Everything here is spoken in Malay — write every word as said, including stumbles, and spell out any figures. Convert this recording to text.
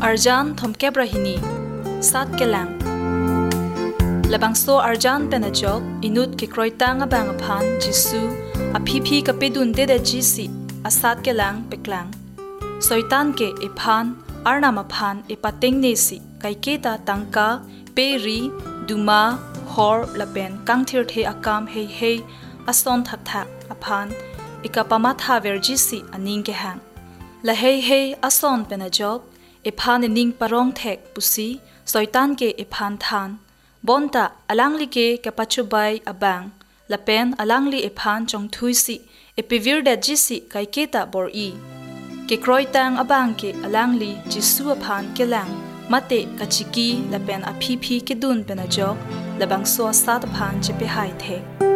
Arjan thom kebrahini sat kelang labangso arjan penajok inut ke kroitang abang aphan jisu aphipi kapedun de de jisi asat kelang peklang soitan ke ephan arnam aphan epateng nesi kaiketa tangka peri duma hor lapen kangthir the akam hei hei ason thak thak aphan ikapama tha verjisi aning ke hang la hei hei ason penajok ephan ning parong thek pusi soitan ke ephan than bonta alangli ke kapachubai abang lapen alangli ephan chongthuisi epivir da jisi kaiketa bor i ke kroitang abang ke alangli jisu aphan kelang mate kachiki lapen aphipi ke dun penajok labangso sat phan chepe hai the